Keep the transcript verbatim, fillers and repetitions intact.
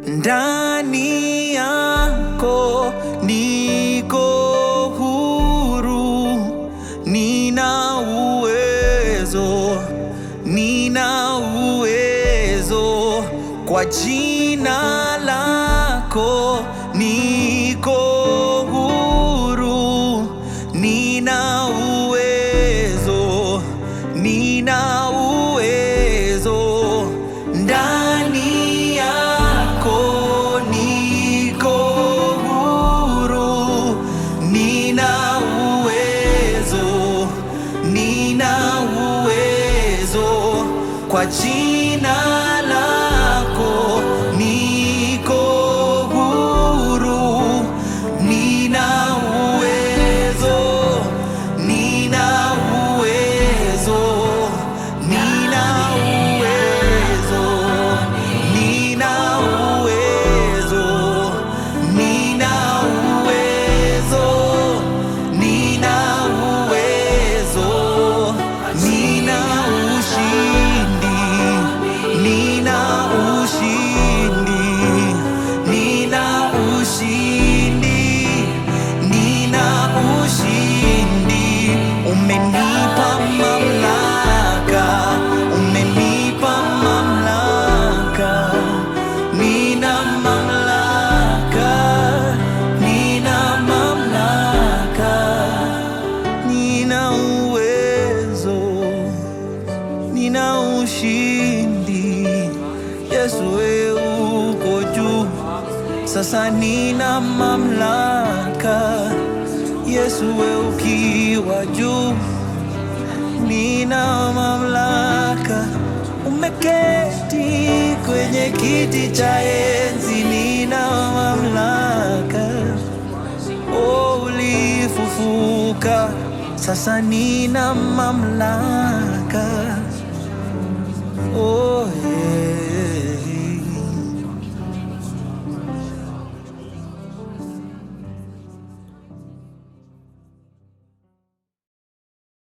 Ndani yako niko huru, nina uwezo, nina uwezo. Kwa jina lako niko huru, nina uwezo, nina uwezo. Ndani yako niko huru, nina uwezo, nina uwezo. Kwa jina lako niko huru, nina uwezo, nina uwezo, nina uwezo, nina uwezo, nina uwezo, nina uwezo, nina ushindi, nina ushindi, nina ushindi, nina ushindi. Umenipa mamlaka, umenipa mamlaka, nina mamlaka, nina mamlaka, nina uwezo, nina ushindi. Yesu wewe uko juu, sasa nina mamlaka. Yesu wewe ukiwa juu, nina mamlaka. Umeketi kwenye kiti cha enzi, nina mamlaka. Oh, ulifufuka, sasa nina mamlaka.